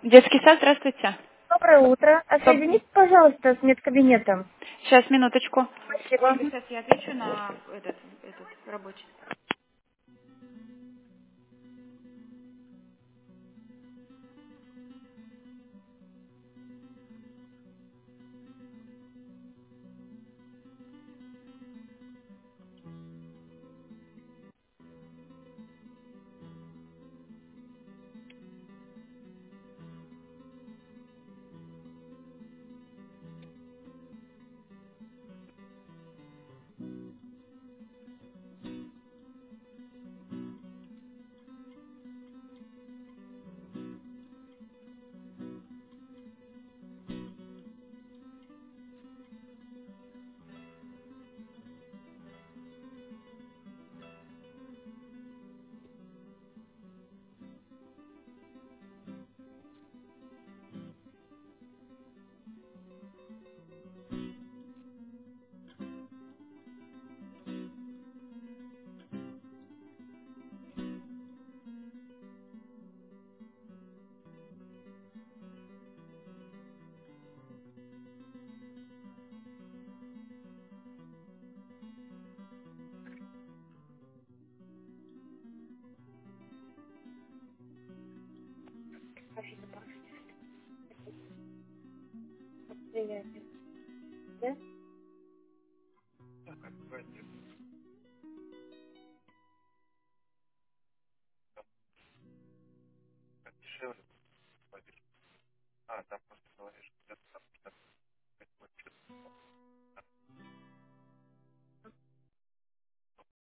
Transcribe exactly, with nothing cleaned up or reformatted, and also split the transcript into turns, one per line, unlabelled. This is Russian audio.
Детский сад, здравствуйте.
Доброе утро. А
Доб-
соедините, пожалуйста, с медкабинетом.
Сейчас, минуточку.
Спасибо.
Сейчас я отвечу на этот, этот рабочий.
Да?